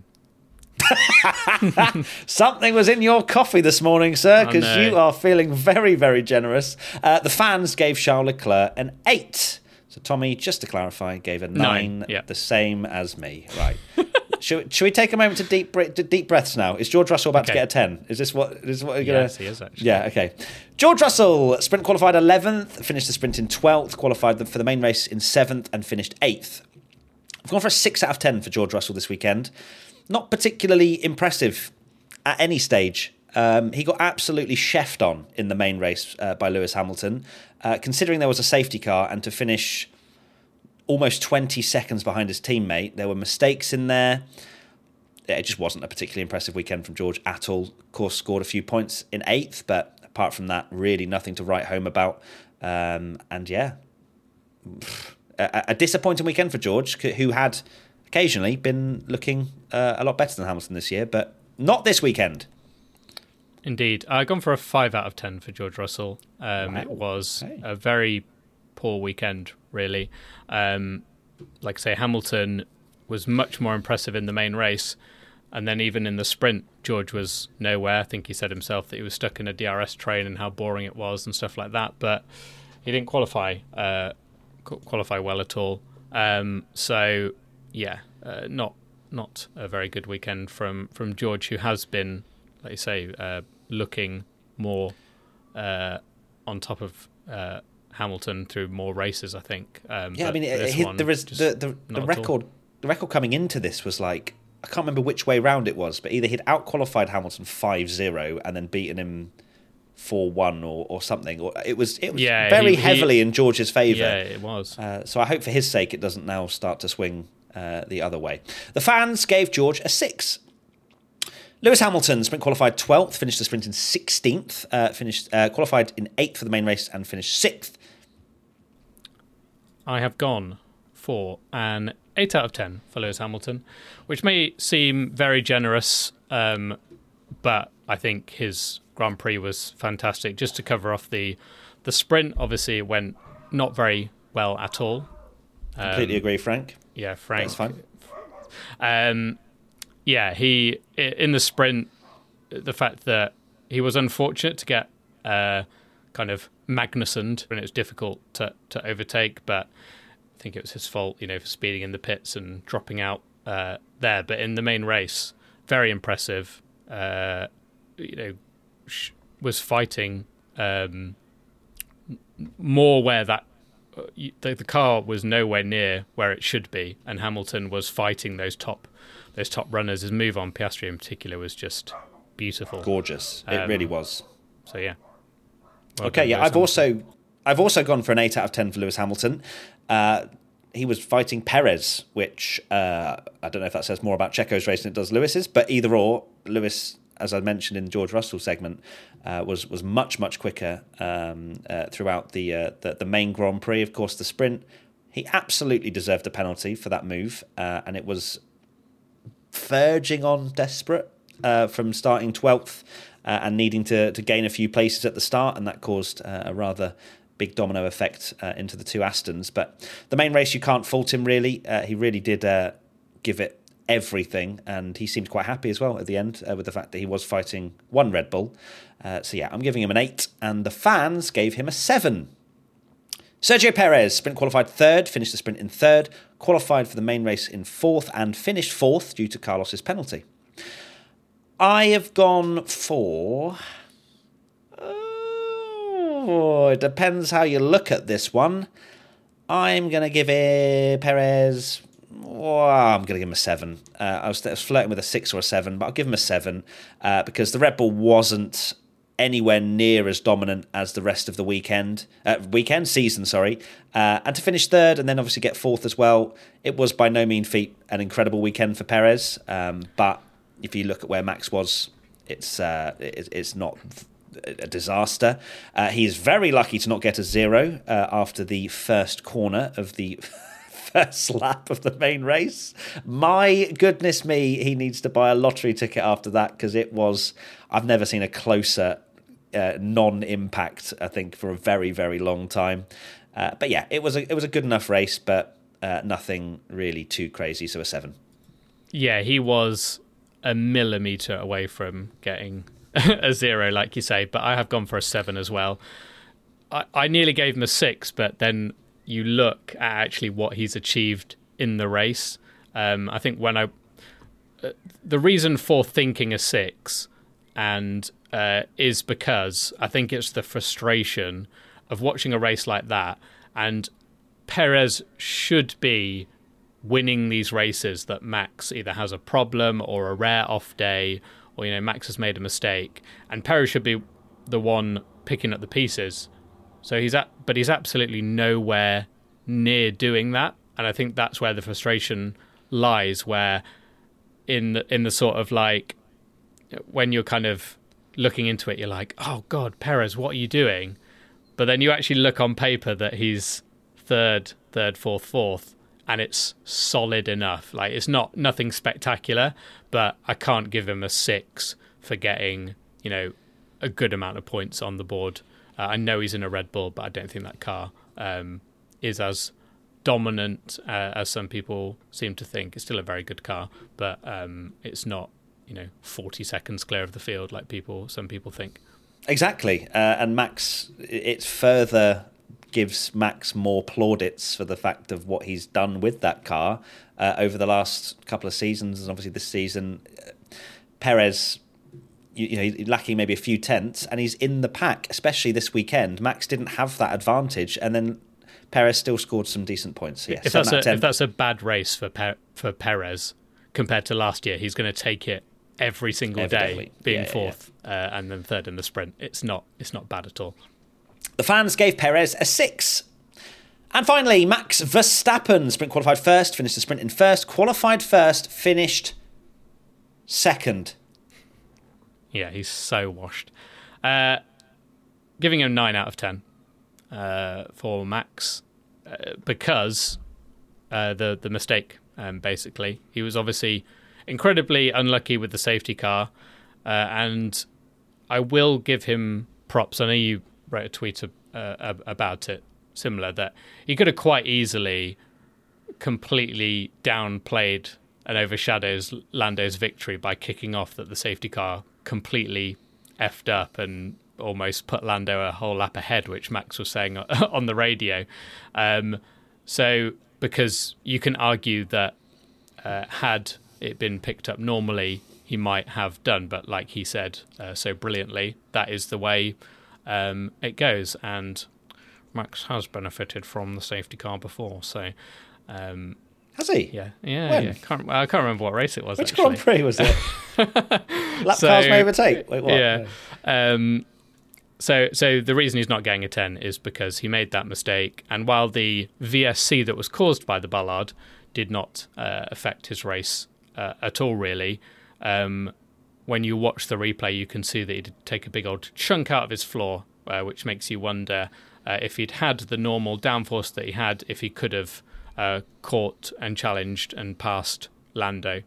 Something was in your coffee this morning, sir, because you are feeling very, very generous. The fans gave Charles Leclerc an 8. So Tommy, just to clarify, gave a 9, yeah. The same as me. Right. Should we take a moment to deep breaths now? Is George Russell about to get a 10? Is this what we're going to... Yes, he is, actually. Yeah, okay. George Russell, sprint qualified 11th, finished the sprint in 12th, qualified for the main race in 7th, and finished 8th. I've gone for a 6 out of 10 for George Russell this weekend. Not particularly impressive at any stage. He got absolutely chefed on in the main race by Lewis Hamilton, considering there was a safety car, and to finish almost 20 seconds behind his teammate. There were mistakes in there. It just wasn't a particularly impressive weekend from George at all. Of course, scored a few points in 8th, but apart from that, really nothing to write home about. And yeah, a disappointing weekend for George, who had occasionally been looking a lot better than Hamilton this year, but not this weekend. Indeed. I've gone for a 5 out of 10 for George Russell. Wow. It was a very poor weekend, really. Like I say, Hamilton was much more impressive in the main race, and then even in the sprint, George was nowhere. I think he said himself that he was stuck in a DRS train and how boring it was and stuff like that, but he didn't qualify well at all. So yeah, not a very good weekend from George, who has been, like you say, looking more on top of Hamilton through more races, I think. Yeah, I mean, the record coming into this was like I can't remember which way round it was, but either he'd out-qualified Hamilton 5-0 and then beaten him 4-1 or something. Or it was very heavily in George's favour. Yeah, it was. So I hope for his sake it doesn't now start to swing the other way. The fans gave George a 6. Lewis Hamilton, sprint qualified 12th, finished the sprint in 16th, qualified in 8th for the main race and finished 6th. I have gone for an 8 out of 10 for Lewis Hamilton, which may seem very generous, but I think his Grand Prix was fantastic. Just to cover off the sprint, obviously it went not very well at all. Completely agree, Frank. Yeah, Frank. That's fine. He in the sprint, the fact that he was unfortunate to get kind of Magnussen, and it was difficult to overtake, but I think it was his fault, for speeding in the pits and dropping out there. But in the main race, very impressive. Was fighting more where that the car was nowhere near where it should be, and Hamilton was fighting those top runners. His move on Piastri in particular was just beautiful, gorgeous. It really was. So yeah. I've also gone for an 8 out of 10 for Lewis Hamilton. He was fighting Perez, which I don't know if that says more about Checo's race than it does Lewis's, but either or, Lewis, as I mentioned in the George Russell segment, was much quicker throughout the main Grand Prix. Of course, the sprint, he absolutely deserved a penalty for that move, and it was verging on desperate from starting 12th and needing to gain a few places at the start, and that caused a rather big domino effect into the two Astons. But the main race, you can't fault him really. He really did give it everything, and he seemed quite happy as well at the end with the fact that he was fighting one Red Bull. I'm giving him an 8, and the fans gave him a 7. Sergio Perez, sprint qualified 3rd, finished the sprint in 3rd, qualified for the main race in 4th, and finished 4th due to Carlos's penalty. I have gone for... it depends how you look at this one. I'm going to give it Perez... I'm going to give him a 7. I was flirting with a 6 or a 7, but I'll give him a 7 because the Red Bull wasn't anywhere near as dominant as the rest of the season. And to finish 3rd and then obviously get 4th as well, it was by no mean feat an incredible weekend for Perez. But if you look at where Max was, it's not a disaster. He is very lucky to not get a 0 after the first corner of the first lap of the main race. My goodness me, he needs to buy a lottery ticket after that, because I've never seen a closer non-impact, I think, for a very, very long time. But yeah, it was a good enough race, but nothing really too crazy, so a 7. Yeah, he was a millimetre away from getting a 0, like you say, but I have gone for a 7 as well. I nearly gave him a 6, but then you look at actually what he's achieved in the race. I think the reason for thinking a 6 and is because I think it's the frustration of watching a race like that, and Perez should be winning these races that Max either has a problem or a rare off day, or Max has made a mistake, and Perez should be the one picking up the pieces. So he's absolutely nowhere near doing that, and I think that's where the frustration lies. Where in the sort of like when you're kind of looking into it, you're like, oh God, Perez, what are you doing? But then you actually look on paper that he's third, fourth, and it's solid enough. Like, it's nothing spectacular, but I can't give him a 6 for getting a good amount of points on the board. I know he's in a Red Bull, but I don't think that car is as dominant as some people seem to think. It's still a very good car, but it's not, 40 seconds clear of the field like some people think. Exactly. And Max, it further gives Max more plaudits for the fact of what he's done with that car over the last couple of seasons, and obviously this season. Perez, he's lacking maybe a few tenths, and he's in the pack, especially this weekend. Max didn't have that advantage, and then Perez still scored some decent points. Yeah, if that's a bad race for Perez, compared to last year, he's going to take it every single day, being fourth and then third in the sprint. It's not bad at all. The fans gave Perez a 6. And finally, Max Verstappen, sprint qualified first, finished the sprint in first, qualified first, finished second. Yeah, he's so washed. Giving him 9 out of 10 for Max because the mistake, basically. He was obviously incredibly unlucky with the safety car, and I will give him props. I know you wrote a tweet about it, similar, that he could have quite easily completely downplayed and overshadows Lando's victory by kicking off that the safety car completely effed up and almost put Lando a whole lap ahead, which Max was saying on the radio. So because you can argue that had it been picked up normally, he might have done, but like he said so brilliantly, that is the way it goes, and Max has benefited from the safety car before, so has he? Yeah. When? I can't remember what race it was. Which actually. Grand Prix was it? Lap cars may overtake. Wait, what? Yeah. So the reason he's not getting a 10 is because he made that mistake, and while the VSC that was caused by the bollard did not affect his race at all, really, when you watch the replay, you can see that he did take a big old chunk out of his floor, which makes you wonder if he'd had the normal downforce that he had, if he could have caught and challenged and passed Lando.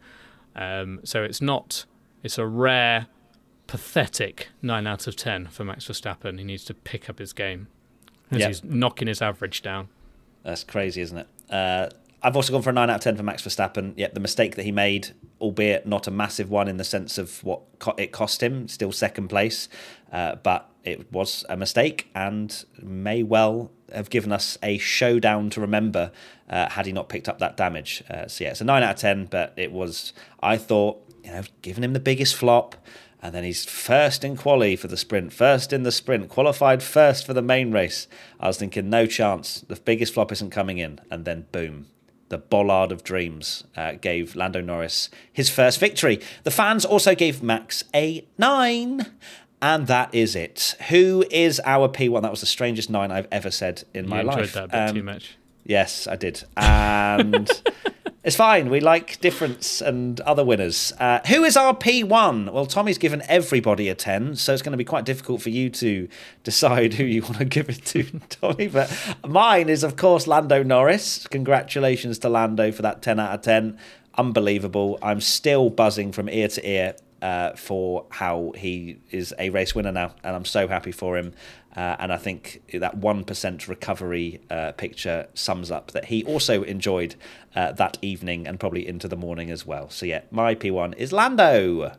So it's a rare, pathetic 9 out of 10 for Max Verstappen. He needs to pick up his game as he's knocking his average down. That's crazy, isn't it? I've also gone for a 9 out of 10 for Max Verstappen. Yet the mistake that he made, albeit not a massive one in the sense of what it cost him, still second place, but it was a mistake and may well have given us a showdown to remember had he not picked up that damage. So yeah, it's a 9 out of 10, but it was, I thought, giving him the biggest flop. And then he's first in quali for the sprint, first in the sprint, qualified first for the main race. I was thinking, no chance, the biggest flop isn't coming in. And then boom, the bollard of dreams gave Lando Norris his first victory. The fans also gave Max a 9. And that is it. Who is our P1? That was the strangest 9 I've ever said in my life. You enjoyed that a bit too much. Yes, I did. And it's fine. We like difference and other winners. Who is our P1? Well, Tommy's given everybody a 10, so it's going to be quite difficult for you to decide who you want to give it to, Tommy. But mine is, of course, Lando Norris. Congratulations to Lando for that 10 out of 10. Unbelievable. I'm still buzzing from ear to ear for how he is a race winner now, and I'm so happy for him. And I think that 1% recovery picture sums up that he also enjoyed that evening and probably into the morning as well. So yeah, my P1 is Lando.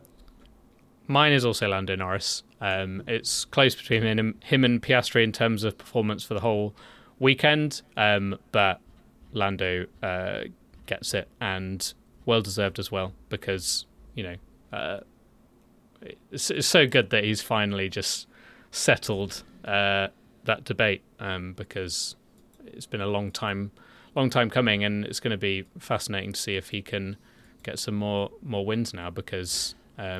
Mine is also Lando Norris. It's close between him and Piastri in terms of performance for the whole weekend, but Lando gets it, and well deserved as well, because it's so good that he's finally just settled that debate, because it's been a long time coming, and it's going to be fascinating to see if he can get some more wins now, because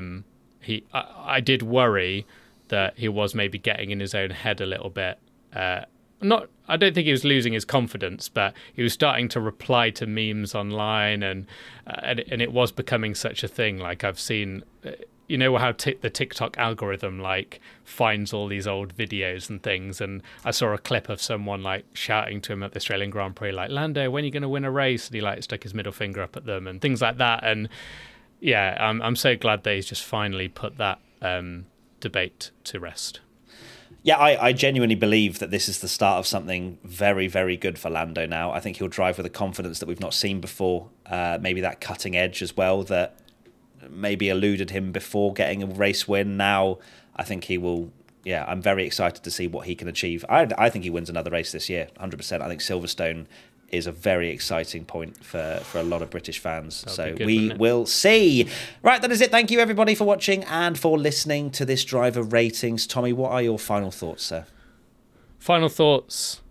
I did worry that he was maybe getting in his own head a little bit. I don't think he was losing his confidence, but he was starting to reply to memes online, and it was becoming such a thing. Like, I've seen, you know how the TikTok algorithm finds all these old videos and things, and I saw a clip of someone shouting to him at the Australian Grand Prix, Lando, when are you going to win a race? And he stuck his middle finger up at them and things like that. And yeah, I'm so glad that he's just finally put that debate to rest. Yeah, I genuinely believe that this is the start of something very, very good for Lando now. I think he'll drive with a confidence that we've not seen before. Maybe that cutting edge as well that maybe eluded him before getting a race win. Now, I think he will. Yeah, I'm very excited to see what he can achieve. I think he wins another race this year, 100%. I think Silverstone is a very exciting point for a lot of British fans. So we will see. Right, that is it. Thank you, everybody, for watching and for listening to this driver ratings. Tommy, what are your final thoughts, sir? Final thoughts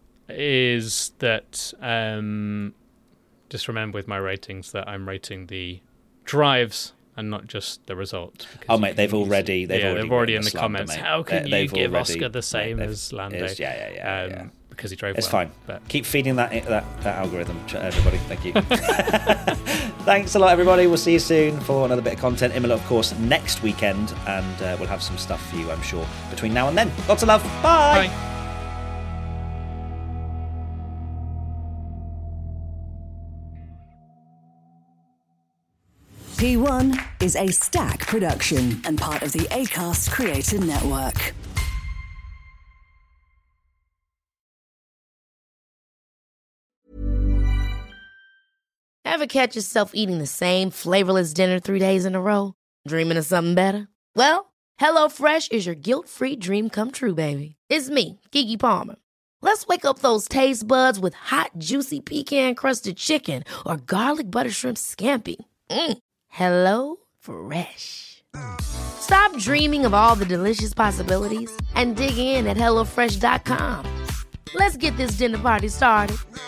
is that just remember with my ratings that I'm rating the drives and not just the result. Oh, mate, they've already in the comments. How can you give Oscar the same as Lando? Yeah. Because he drove it's well. fine. But keep feeding that algorithm, everybody. Thank you. Thanks a lot, everybody. We'll see you soon for another bit of content. Imola, of course, next weekend, and we'll have some stuff for you, I'm sure, between now and then. Lots of love. Bye. Bye. P1 is a Stack production and part of the Acast Creator Network. Ever catch yourself eating the same flavorless dinner 3 days in a row? Dreaming of something better? Well, HelloFresh is your guilt-free dream come true, baby. It's me, Keke Palmer. Let's wake up those taste buds with hot, juicy pecan-crusted chicken or garlic butter shrimp scampi. Hello Fresh. Stop dreaming of all the delicious possibilities and dig in at HelloFresh.com. Let's get this dinner party started.